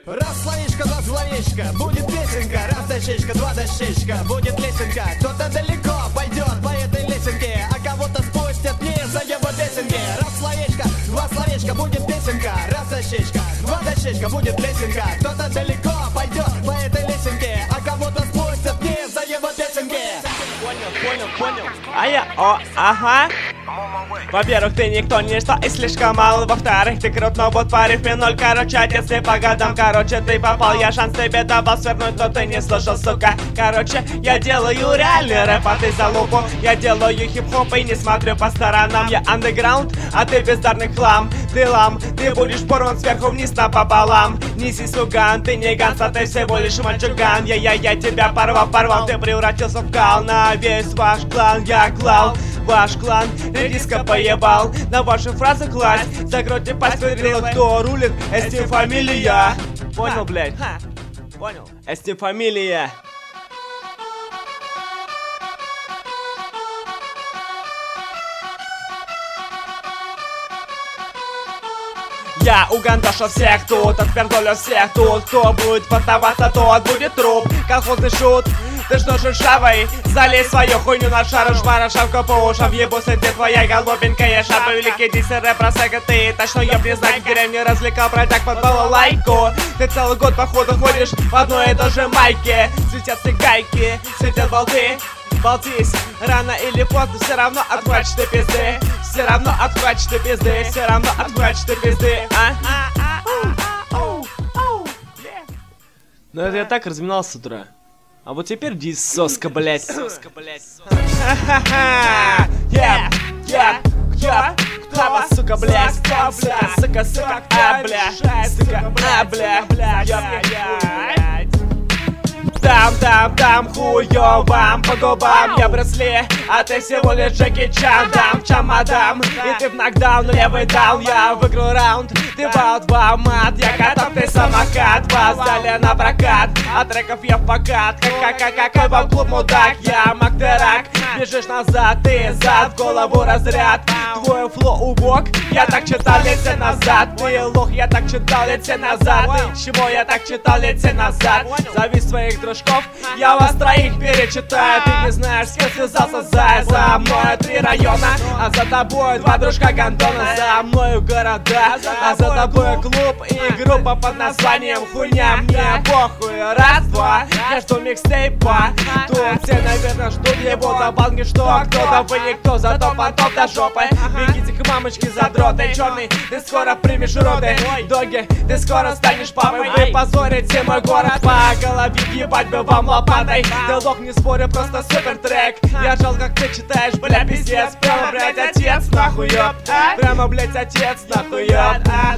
Раз словечко, два словечко, будет песенка. Раз дощечка, два дощечка, будет лесенка. Кто-то далеко пойдет по этой лесенке, а кого-то спустят вниз за его песенки. Раз словечко, два словечка, будет песенка. Раз дощечка, два дощечка, будет лесенка. Кто-то далеко пойдет по этой лесенке, а кого-то спустят вниз за его песенки. Понял. Ага. Во-первых, ты никто, ничто и слишком мало. Во-вторых, ты крут, но вот по рифме ноль. Короче, отец, ты по годам. Короче, ты попал, я шанс тебе давал свернуть, но ты не слышал, сука. Короче, я делаю реальный рэп, а ты залупу. Я делаю хип-хоп и не смотрю по сторонам. Я андеграунд, а ты бездарный хлам. Ты лам, ты будешь порван сверху вниз напополам. Неси, суган, ты не ганса, ты всего лишь мальчуган. Я тебя порвал, ты превратился в кал. На весь ваш клан я клал. Ваш клан редиска поебал. На ваши фразы класть. Закройте пасть, смотрела, кто рулит. Эстим фамилия. Понял, блядь? Понял. Эстим фамилия. Я угандошу всех тут, отпердолю всех тут. Кто будет фотоваться, тот будет труп. Колхозный шут. Ты что шершавый? Залей свою хуйню на шару, жмара шавка по ушам. Ебуся, где твоя голубенькая шапа? Великий диссер, просека, ты точно еб не знать. В деревне развлекал бродяг под балалайку. Ты целый год походу ходишь в одной и той же майке. Светятся гайки, светят болты. Болтись, рано или поздно все равно отхватишь ты пизды. Все равно отхватишь ты пизды. Все равно отхватишь ты пизды. Ну это я так разминался с утра. А вот теперь дис соска, блять. Ха-ха-ха! Кто, сука, блять? Сука, Дам, хуё вам по губам. Я брасле, а ты всего лишь Джеки Чан. Дам чамадам, и ты в нокдаун, левый даун. Я выиграл раунд, ты баут мат. Я готов, ты самокат. Вас дали на прокат, а треков я в покат. Какой вам клуб, мудак? Я Мактерак. Бежишь назад, ты зад, в голову разряд. Твой флоу убог, я так читал лет назад. Ты лох, я так читал лет назад. Ты чего, я так читал лет назад. Зови своих дружков, я вас троих перечитаю. Ты не знаешь, с кем связался, за мной 3 района, а за тобой 2 дружка гондона. За мною города, а за тобой клуб и группа под названием хуйня. Мне похуй, раз, два, я жду микстейпа. Тут все, наверное, ждут его до банки, что кто-то вы никто, зато понтов до жопы. Бегите к мамочке задроты, черный, ты скоро примешь роды. Доги, ты скоро станешь папой. Вы позорите мой город, по голове ебать бы вам лопатой. Ты лох, не спорю, просто супер трек. Я жал, как ты читаешь, бля, пиздец. Прямо, блять, отец, нахуй, ёп. Прямо, блять, отец, нахуй, ёп.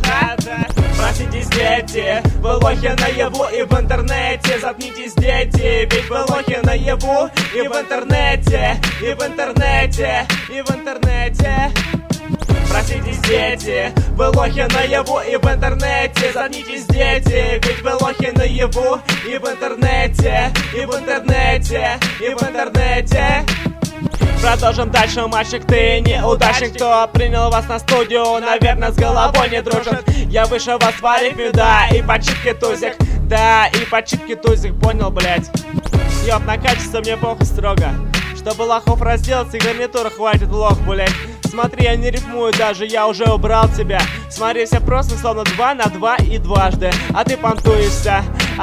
Проснитесь, дети, вы лохи наяву и в интернете. Заткнитесь, дети, ведь вы лохи наяву и в интернете, и в интернете, и в интернете. Проснитесь, дети, вы лохи наяву и в интернете. Заткнитесь, дети, ведь вы лохи наяву и в интернете, и в интернете, и в интернете. Продолжим дальше, мальчик, ты неудачник. Кто принял вас на студию, наверное, с головой не дружит. Я выше вас в арифме, да, и по читке тузик. Да, и по читке тузик, понял, блять. Ёб, на качество мне похуй строго. Чтобы лохов разделать, и гарнитура хватит лох, блять. Смотри, я не рифмую даже, я уже убрал тебя. Смотри, все просто словно 2 на 2 и дважды. А ты понтуешься,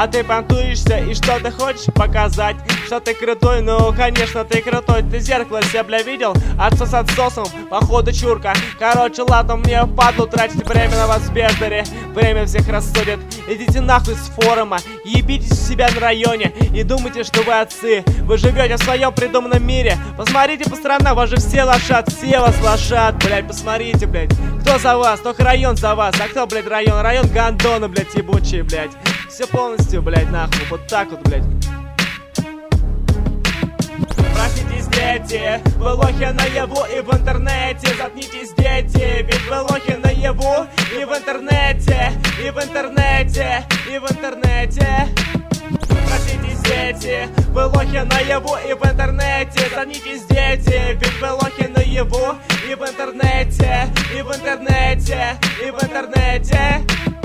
и что ты хочешь показать? Что ты крутой? Ну, конечно, ты крутой. Ты зеркало себя, бля, видел? Отсос отсосом, походу чурка. Короче, ладно, мне впадло тратить время на вас в бездаре. Время всех рассудит. Идите нахуй с форума, ебитесь у себя на районе и думайте, что вы отцы. Вы живете в своем придуманном мире. Посмотрите по сторонам, вас же все лошад, все вас лошад, блядь, посмотрите, блядь. Кто за вас? Только район за вас. А кто, блядь, район? Район гондона, блядь, ебучие, блядь. Все полностью, блядь, нахуй. Вот так вот, блядь. Проснитесь, дети, вы лохи наяву и в интернете. Заткнитесь, дети, ведь вы лохи наяву и в интернете, и в интернете, и в интернете. Проснитесь, дети, вы лохи наяву и в интернете. Заткнитесь, дети, ведь вы лохи наяву и в интернете, и в интернете, и в интернете.